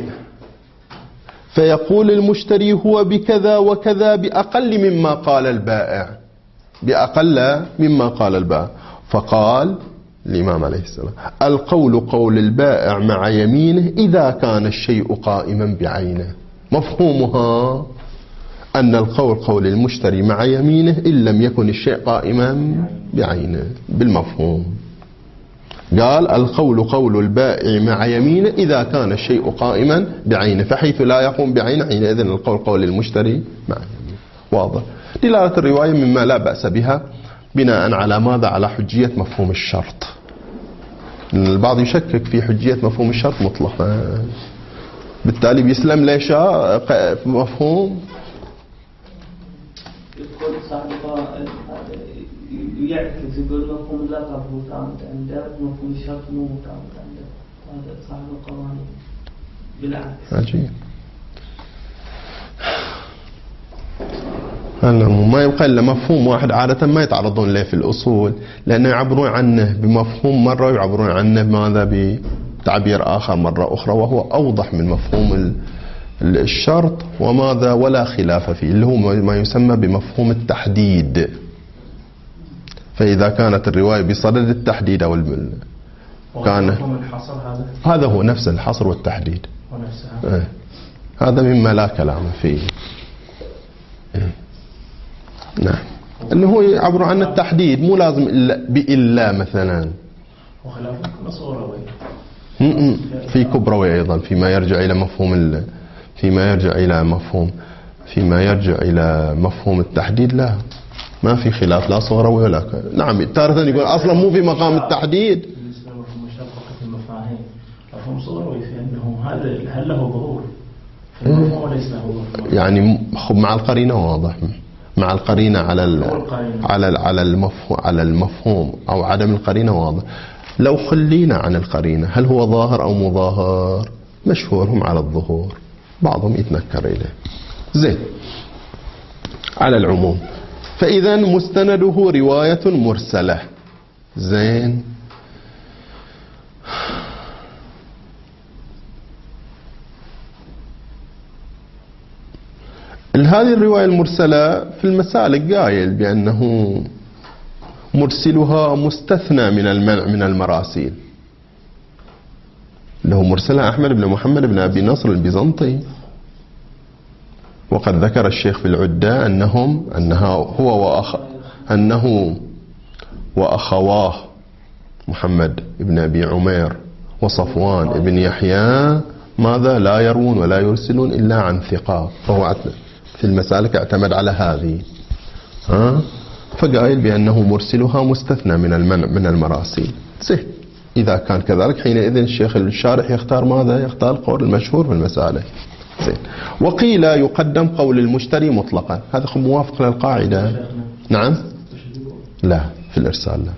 فيقول المشتري هو بكذا وكذا بأقل مما قال البائع، بأقل مما قال البائع. فقال الإمام عليه السلام: القول قول البائع مع يمينه إذا كان الشيء قائما بعينه. مفهومها أن القول قول المشتري مع يمينه إن لم يكن الشيء قائما بعينه، بالمفهوم. قال: القول قول البائع مع يمينه إذا كان الشيء قائما بعينه، فحيث لا يقوم بعينه حينئذ القول قول المشتري مع يمينه. واضح. دلالة الرواية مما لا بأس بها بناء على ماذا؟ على حجية مفهوم الشرط. البعض يشكك في حجية مفهوم الشرط مطلقا، بالتالي بيسلم ليش مفهوم. يقول صاحب يعكس، يقول مفهوم اللقب هو ثابت عنده، مفهوم الشرط مو ثابت عنده. هذا صاحب القوانين بالعكس. عجيب. ما يبقى إلا مفهوم واحد عادة ما يتعرضون له في الأصول، لأنه يعبرون عنه بمفهوم مرة ويعبرون عنه بماذا؟ بتعبير آخر مرة أخرى، وهو أوضح من مفهوم الشرط وماذا؟ ولا خلاف فيه، اللي هو ما يسمى بمفهوم التحديد. فإذا كانت الرواية بصدد التحديد أو البل كان الحصر، هذا هذا هو نفس الحصر والتحديد، ونفسها. اه. هذا مما لا كلام فيه. نعم، انه هو يعبر عن التحديد، مو لازم إلا بإلا مثلا. وخلاف صوروي في كبروي ايضا فيما يرجع الى مفهوم فيما يرجع الى مفهوم فيما يرجع الى مفهوم التحديد. لا، ما في خلاف، لا صوروي ولا ك... نعم. تارة يقول اصلا مو في مقام التحديد. بالنسبه لمفهوم الشرط في المفاهيم، مفهوم صوروي في انه هذا هل له ظهور في المفهوم وليس له ظهور، يعني مع القرينه واضح، مع القرينة على ال على ال على المفهوم على المفهوم أو عدم القرينة واضح. لو خلينا عن القرينة، هل هو ظاهر أو مظاهر؟ مشهورهم على الظهور، بعضهم يتنكر إليه، زين، على العموم. فإذا مستنده رواية مرسلة، زين. هذه الرواية المرسلة في المسالك قايل بأنه مرسلها مستثنى من المنع من المراسيل، له مرسلها أحمد بن محمد بن أبي نصر البيزنطي. وقد ذكر الشيخ في العدة أنهم أنها هو وأخ أنه وأخواه محمد بن أبي عمير وصفوان بن يحيى ماذا لا يروون ولا يرسلون إلا عن ثقات، فهو في المسالك اعتمد على هذه، ها فقائل بأنه مرسلها مستثنى من المنع من المراسيل. زين، إذا كان كذلك حينئذ الشيخ الشارح يختار ماذا؟ يختار القول المشهور في المسألة. زين. وقيل يقدم قول المشتري مطلقا، هذا موافق للقاعدة. نعم، لا في الإرسال لا.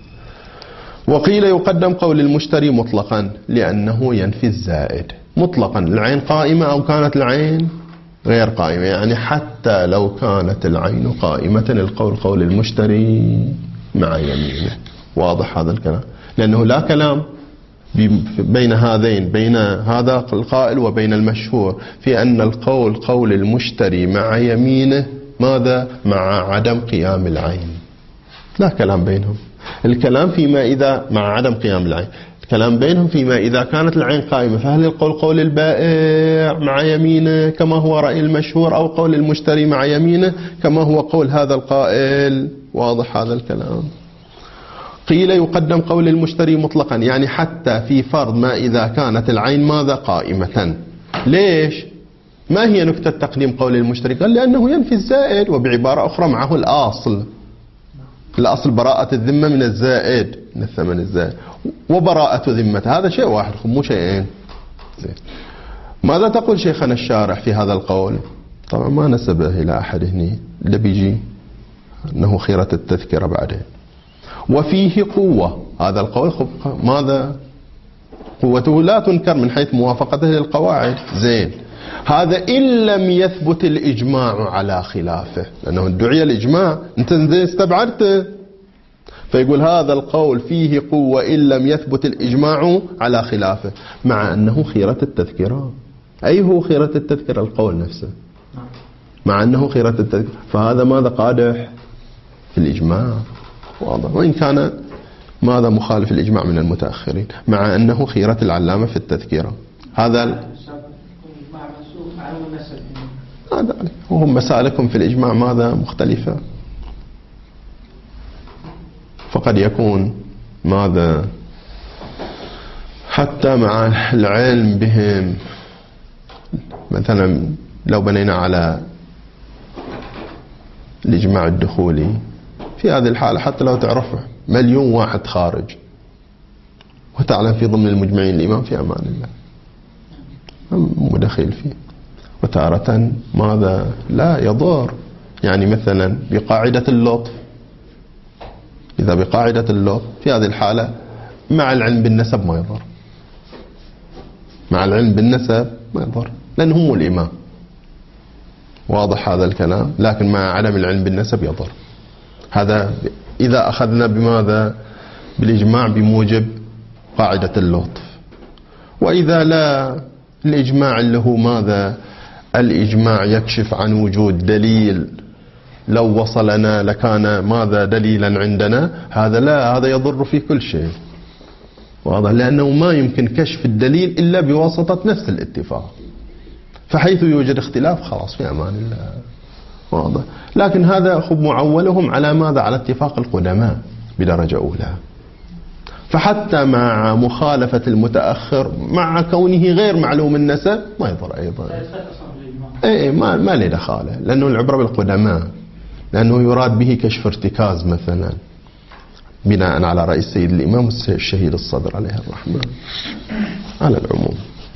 وقيل يقدم قول المشتري مطلقا لأنه ينفي الزائد مطلقا، العين قائمة أو كانت العين غير قائمة، يعني حتى لو كانت العين قائمة القول قول المشتري مع يمينه. واضح هذا الكلام؟ لأنه لا كلام بين هذين، بين هذا القائل وبين المشهور في أن القول قول المشتري مع يمينه ماذا؟ مع عدم قيام العين، لا كلام بينهم. الكلام فيما إذا مع عدم قيام العين، الكلام بينهم فيما إذا كانت العين قائمة، فهل القول قول البائع مع يمينه كما هو رأي المشهور، أو قول المشتري مع يمينه كما هو قول هذا القائل؟ واضح هذا الكلام؟ قيل يقدم قول المشتري مطلقا، يعني حتى في فرض ما إذا كانت العين ماذا؟ قائمة. ليش؟ ما هي نكتة تقديم قول المشتري؟ قال لأنه ينفي الزائد، وبعبارة أخرى معه الأصل، الأصل براءة الذمة من الزائد، من الثمن الزائد، وبراءة ذمة، هذا شيء واحد مو شيئين. زين. ماذا تقول شيخنا الشارح في هذا القول؟ طبعا ما نسبه إلى أحد هنا، اللي بيجي أنه خيرة التذكرة بعدين. وفيه قوة، هذا القول ماذا؟ قوته لا تنكر من حيث موافقته للقواعد. زين، هذا إن لم يثبت الإجماع على خلافه، لأنه ادعي الإجماع أنت استبعدته، فيقول هذا القول فيه قوة إن لم يثبت الإجماع على خلافه، مع أنه خيرة التذكرة. أي هو خيرة التذكرة؟ القول نفسه، مع أنه خيرة التذكرة، فهذا ماذا؟ قادح في الإجماع. واضح، وإن كان ماذا؟ مخالف الإجماع من المتأخرين، مع أنه خيرة العلامة في التذكرة. هذا هذا وهم مسالكم في الإجماع ماذا؟ مختلفة، فقد يكون ماذا؟ حتى مع العلم بهم، مثلا لو بنينا على الإجماع الدخولي في هذه الحالة، حتى لو تعرف مليون واحد خارج وتعلم في ضمن المجمعين الإمام في أمان الله مدخل فيه، وتارة ماذا؟ لا يضر، يعني مثلا بقاعدة اللطف، إذا بقاعدة اللطف في هذه الحالة مع العلم بالنسب ما يضر، مع العلم بالنسب ما يضر، لأنه هو الإمام. واضح هذا الكلام؟ لكن مع عدم العلم بالنسب يضر. هذا إذا أخذنا بماذا؟ بالإجماع بموجب قاعدة اللطف. وإذا لا، الإجماع اللي هو ماذا؟ الإجماع يكشف عن وجود دليل، لو وصلنا لكان ماذا؟ دليلا عندنا، هذا لا، هذا يضر في كل شيء. واضح، لأنه ما يمكن كشف الدليل إلا بواسطة نفس الاتفاق، فحيث يوجد اختلاف خلاص في أمان الله. واضح، لكن هذا خب معولهم على ماذا؟ على اتفاق القدماء بدرجة أولى، فحتى مع مخالفة المتأخر مع كونه غير معلوم النسب ما يضر أيضا. اي ما ما له دخاله، لأنه العبرة بالقدماء، لأنه يراد به كشف ارتكاز مثلا، بناء على رأي السيد الإمام الشهيد الصدر عليه الرحمة. على العموم،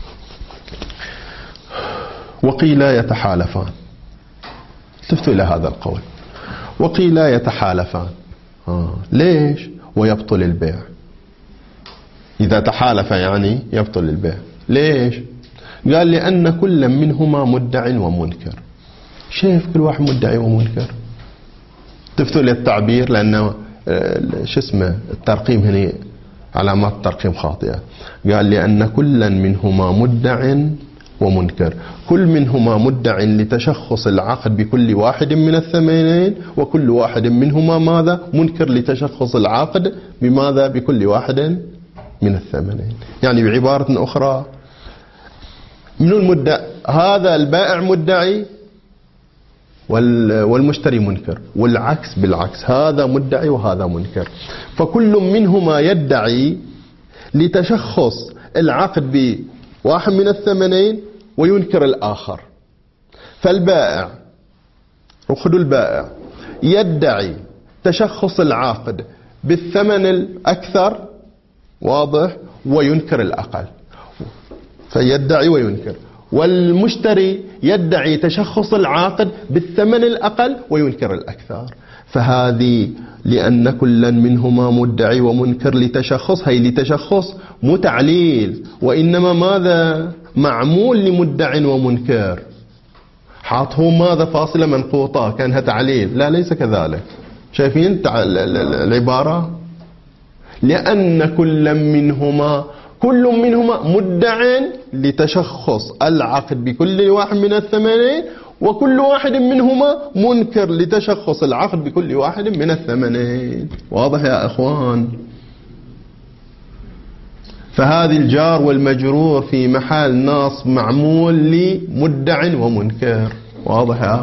وقيل يتحالفان، التفتوا إلى هذا القول، وقيل يتحالفان. آه. ليش؟ ويبطل البيع. إذا تحالف يعني يبطل البيع. ليش؟ قال لأن كل منهما مدع ومنكر. شايف كل واحد مدعي ومنكر، تفتوا للتعبير، لأنه شو اسمه الترقيم هنا علامات ترقيم خاطئة. قال لأن كل منهما مدع ومنكر، كل منهما مدع لتشخص العقد بكل واحد من الثمنين، وكل واحد منهما ماذا؟ منكر لتشخص العقد بماذا؟ بكل واحد من الثمنين. يعني بعبارة أخرى، من المدعي؟ هذا البائع مدعي والمشتري منكر، والعكس بالعكس، هذا مدعي وهذا منكر، فكل منهما يدعي لتشخص العقد واحد من الثمنين وينكر الآخر. فالبائع، خذوا البائع يدعي تشخص العاقد بالثمن الأكثر، واضح، وينكر الأقل، فيدعي وينكر. والمشتري يدعي تشخص العاقد بالثمن الأقل وينكر الأكثر. فهذه لأن كلا منهما مدعي ومنكر لتشخص، هي لتشخص مو تعليل، وإنما ماذا؟ معمول لمدع ومنكر، حاطه ماذا؟ فاصلة منقوطة كأنها تعليل. لا، ليس كذلك. شايفين العبارة؟ لأن كلا منهما كل منهما مدع لتشخص العقد بكل واحد من الثمنين، وكل واحد منهما منكر لتشخص العقد بكل واحد من الثمنين. واضح يا أخوان؟ فهذه الجار والمجرور في محل نصب معمول لمدع ومنكر. واضح يا؟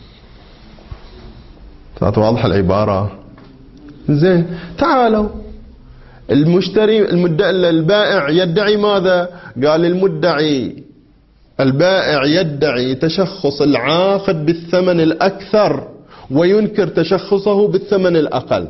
واضح العبارة؟ زين، تعالوا. المشتري المدعي البائع يدعي ماذا؟ قال المدعي البائع يدعي تشخص العاقد بالثمن الأكثر وينكر تشخصه بالثمن الأقل.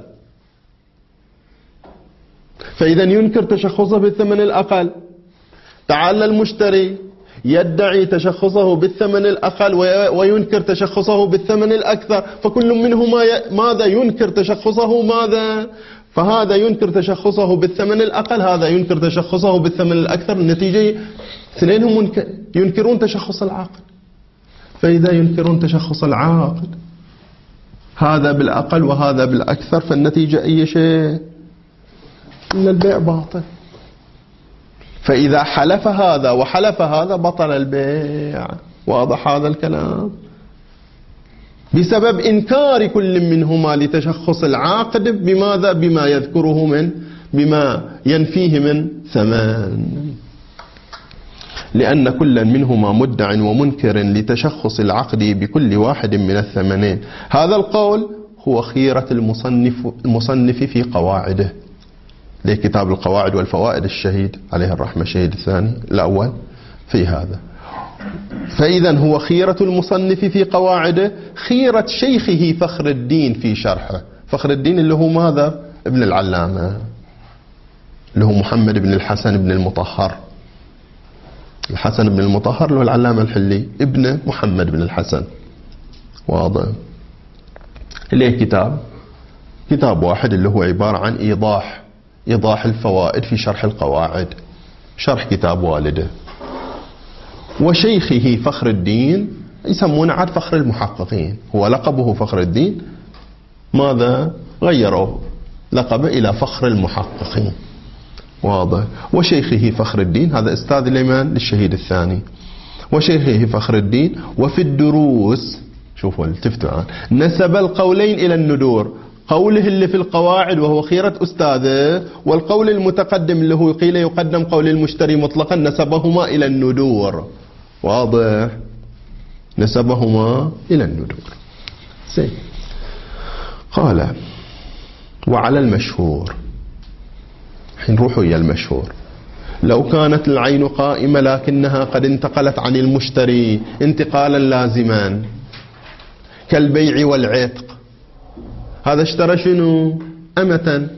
فإذا ينكر تشخصه بالثمن الأقل. تعال المشتري يدعي تشخصه بالثمن الأقل وينكر تشخصه بالثمن الأكثر، فكل منهما ماذا؟ ينكر تشخصه ماذا؟ فهذا ينكر تشخصه بالثمن الأقل، هذا ينكر تشخصه بالثمن الأكثر. النتيجة اثنينهم ينكرون تشخص العاقد. فإذا ينكرون تشخص العاقد، هذا بالأقل وهذا بالأكثر، فالنتيجة أي شيء؟ إن البيع باطل. فإذا حلف هذا وحلف هذا بطل البيع. واضح هذا الكلام؟ بسبب إنكار كل منهما لتشخص العاقد بماذا؟ بما يذكره من بما ينفيه من ثمن. لأن كل منهما مدع ومنكر لتشخص العقد بكل واحد من الثمنين. هذا القول هو خيرة المصنف المصنف في قواعده، لكتاب القواعد والفوائد الشهيد عليه الرحمة، شهيد الثاني الأول في هذا. فإذا هو خيرة المصنف في قواعده، خيرة شيخه فخر الدين في شرحه. فخر الدين اللي هو ماذا؟ ابن العلامة، اللي هو محمد بن الحسن بن المطهر. الحسن بن المطهر اللي هو العلامة الحلي، ابن محمد بن الحسن. واضح؟ إليه كتاب كتاب واحد اللي هو عبارة عن إيضاح إيضاح الفوائد في شرح القواعد، شرح كتاب والده. وشيخه فخر الدين يسمونه عاد فخر المحققين، هو لقبه فخر الدين، ماذا؟ غيروه لقبه إلى فخر المحققين. واضح؟ وشيخه فخر الدين هذا أستاذ الإمام للشهيد الثاني. وشيخه فخر الدين. وفي الدروس، شوفوا التفتوا الآن، نسب القولين إلى الندور، قوله اللي في القواعد وهو خيرة أستاذه، والقول المتقدم اللي هو قيل يقدم قول المشتري مطلقا، نسبهما إلى الندور. واضح؟ نسبهما إلى الندور. زين. قال وعلى المشهور، حين روحوا إلى المشهور، لو كانت العين قائمة لكنها قد انتقلت عن المشتري انتقالا لازما كالبيع والعتق. هذا اشترى شنو؟ أمة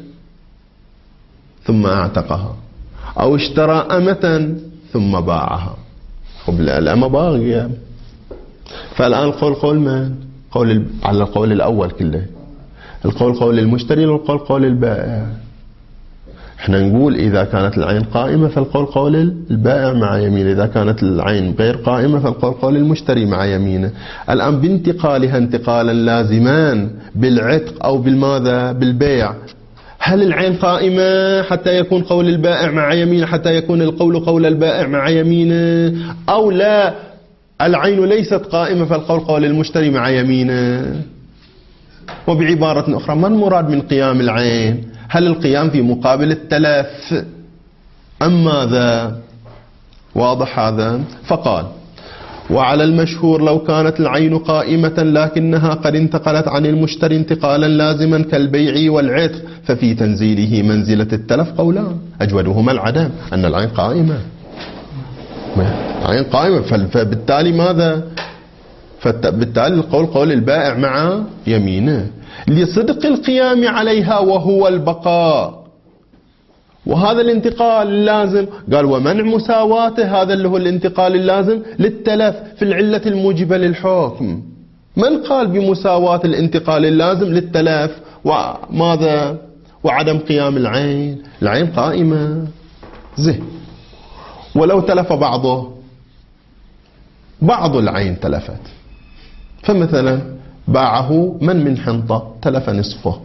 ثم اعتقها، أو اشترى أمة ثم باعها. الأمة باقية. فالآن القول قول من؟ قول على القول الأول كله، القول قول المشتري والقول قول البائع. احنا نقول إذا كانت العين قائمة فالقول قول البائع مع يمينه، إذا كانت العين غير قائمة فالقول قول المشتري مع يمينه. الآن بانتقالها انتقالا لازمان بالعتق أو بالماذا؟ بالبيع، هل العين قائمة حتى يكون قول البائع مع يمينه، حتى يكون القول قول البائع مع يمينه، أو لا العين ليست قائمة فالقول قول المشتري مع يمينه؟ وبعبارة أخرى، ما المراد من قيام العين؟ هل القيام في مقابل التلف أم ماذا؟ واضح هذا؟ فقال وعلى المشهور لو كانت العين قائمة لكنها قد انتقلت عن المشتري انتقالا لازما كالبيع والعتق، ففي تنزيله منزلة التلف قولان، أجودهما العدم، أن العين قائمة. عين قائمة، فبالتالي ماذا؟ فبالتالي القول قول البائع مع يمينه لصدق القيام عليها وهو البقاء، وهذا الانتقال اللازم. قال ومنع مساواته، هذا اللي هو الانتقال اللازم للتلف في العلة الموجبة للحكم. من قال بمساواة الانتقال اللازم للتلف وماذا وعدم قيام العين؟ العين قائمة زين. ولو تلف بعضه، بعض العين تلفت، فمثلا باعه من من حنطة تلف نصفه،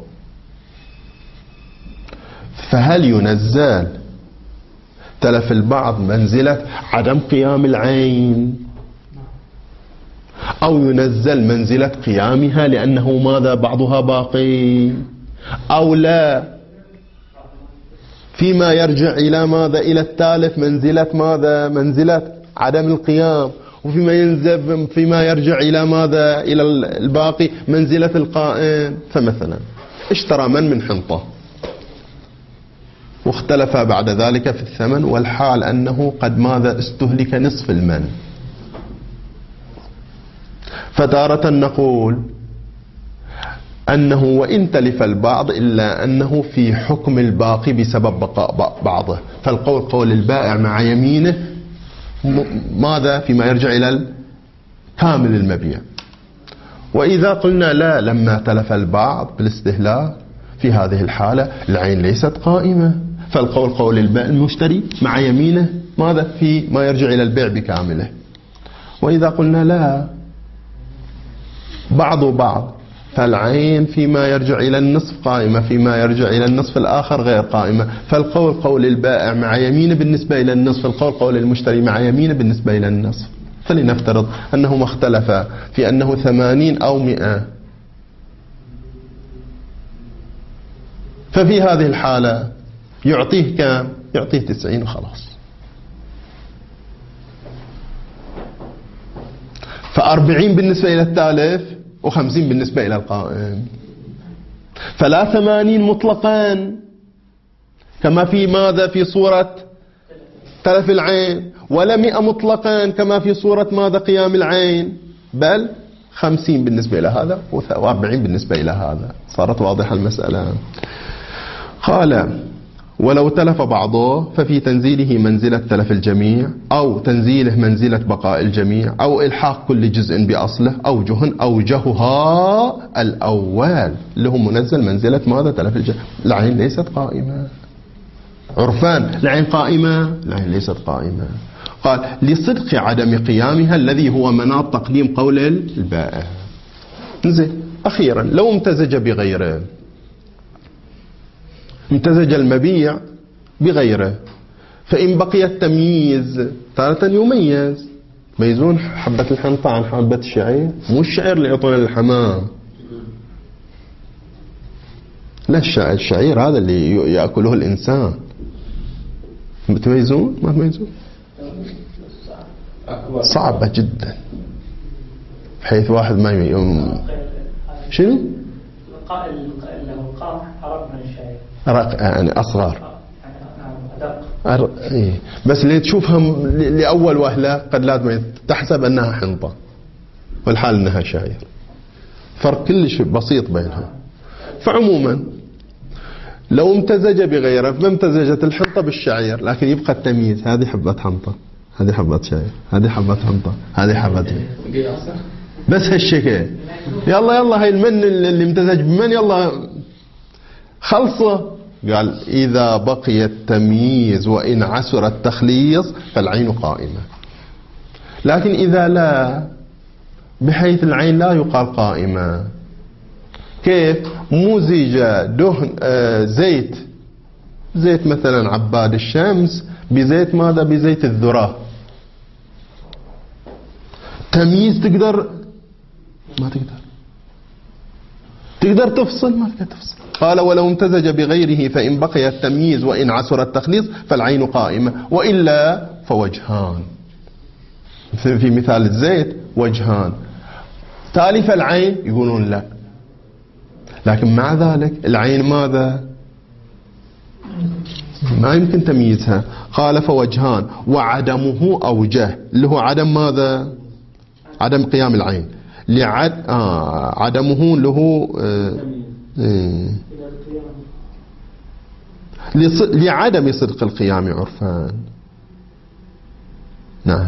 فهل ينزل تلف البعض منزلة عدم قيام العين، أو ينزل منزلة قيامها لأنه ماذا بعضها باقي، أو لا فيما يرجع إلى ماذا إلى التالف منزلة ماذا منزلة عدم القيام، وفيما ينزل فيما يرجع إلى ماذا إلى الباقي منزلة القائم. فمثلا اشترى من من حنطة واختلف بعد ذلك في الثمن، والحال أنه قد ماذا استهلك نصف المن، فتارة نقول أنه وإن تلف البعض إلا أنه في حكم الباقي بسبب بقاء بعضه، فالقول قول البائع مع يمينه ماذا فيما يرجع إلى كامل المبيع. وإذا قلنا لا، لما تلف البعض بالاستهلاك في هذه الحالة العين ليست قائمة، فالقول قول البائع المشتري مع يمينه ماذا في ما يرجع إلى البيع بكامله. وإذا قلنا لا بعض بعض، فالعين فيما يرجع إلى النصف قائمة، فيما يرجع إلى النصف الآخر غير قائمة، فالقول قول البائع مع يمينه بالنسبة إلى النصف، القول قول المشتري مع يمينه بالنسبة إلى النصف. فلنفترض أنهما اختلفا في أنه ثمانين أو مئة، ففي هذه الحالة يعطيه كم؟ يعطيه تسعين وخلاص. فأربعين بالنسبة إلى التالف وخمسين بالنسبة إلى القائم، فلا ثمانين مطلقا كما في ماذا في صورة تلف العين، ولا مئة مطلقا كما في صورة ماذا قيام العين، بل خمسين بالنسبة إلى هذا وأربعين بالنسبة إلى هذا. صارت واضحة المسألة. قال ولو تلف بعضه ففي تنزيله منزلة تلف الجميع، أو تنزيله منزلة بقاء الجميع، أو إلحاق كل جزء بأصله، أوجه أوجهها الأول اللي هو منزل منزلة ماذا تلف الجميع. العين ليست قائمة عرفان، العين قائمة، العين ليست قائمة. قال لصدق عدم قيامها الذي هو مناط تقديم قول البائع. زين. أخيرا لو امتزج بغيره، امتزج المبيع بغيره، فإن بقي التمييز تارة يميز، ميزون حبة الحنطة عن حبة الشعير، مو الشعير اللي يعطون الحمام، لا الشعير هذا اللي يأكله الإنسان. تميزون ما تميزون؟ صعبة جدا، بحيث واحد ما يوم شنو؟ القائل له القام عرفنا الشعير رق يعني أصغر، أدق. إيه. بس اللي تشوفها لأول وهلة قد لا تحسب أنها حنطة والحال أنها شعير، فرق كلش بسيط بينها. فعموما لو امتزج بغيره، ما امتزجت الحنطة بالشعير لكن يبقى التمييز، هذه حبة حنطة، هذه حبة شعير، هذه حبة حنطة، هذه حبة، بس هالشكل. يلا يلا هاي المن اللي امتزج بمن، يلا خلصه. قال إذا بقي التمييز وإن عسر التخليص فالعين قائمة، لكن إذا لا، بحيث العين لا يقال قائمة. كيف؟ مزج دهن آه زيت زيت مثلا عباد الشمس بزيت ماذا؟ بزيت الذرة، تمييز تقدر؟ ما تقدر تقدر تفصل؟ ما تقدر تفصل. قال ولو امتزج بغيره فإن بقي التمييز وإن عسر التخليص فالعين قائمة، وإلا فوجهان. في مثال الزيت وجهان، تالف العين يقولون لا، لكن مع ذلك العين ماذا؟ ما يمكن تمييزها. قال فوجهان وعدمه أوجه، اللي هو عدم ماذا؟ عدم قيام العين. لعد آه عدمه اللي هو آه آه لص... لعدم صدق القيام عرفان. نعم،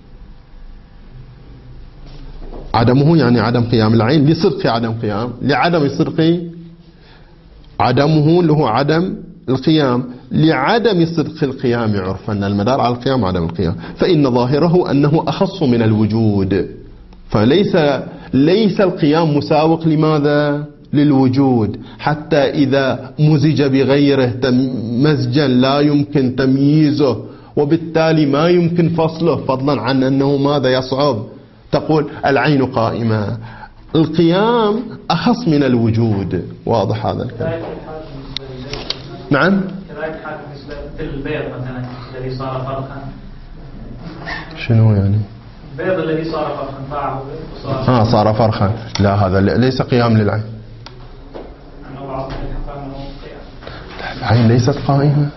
عدمه يعني عدم قيام العين، لصدق عدم قيام، لعدم صدق عدمه اللي هو عدم القيام، لعدم صدق القيام عرفا، المدار على القيام وعدم القيام. فإن ظاهره أنه أخص من الوجود، فليس ليس القيام مساوق لماذا؟ للوجود، حتى إذا مزج بغيره مزجا لا يمكن تمييزه وبالتالي ما يمكن فصله، فضلا عن أنه ماذا يصعب، تقول العين قائمة. القيام أخص من الوجود. واضح هذا الكلام؟ نعم. كذلك حال مثل البيض مثلا الذي صار فرخا. شنو يعني؟ البيض الذي صار فرخا باعه وصار ها صار فرخا، لا هذا ليس قيام للعين. العين ليست قائمة.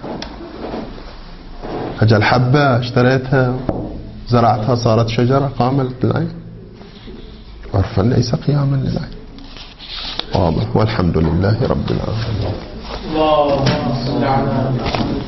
أجل حبة اشتريتها زرعتها صارت شجرة قامت للعين، عرفا ليس قياما للعين. واضح. والحمد لله رب العالمين. اللهم صل على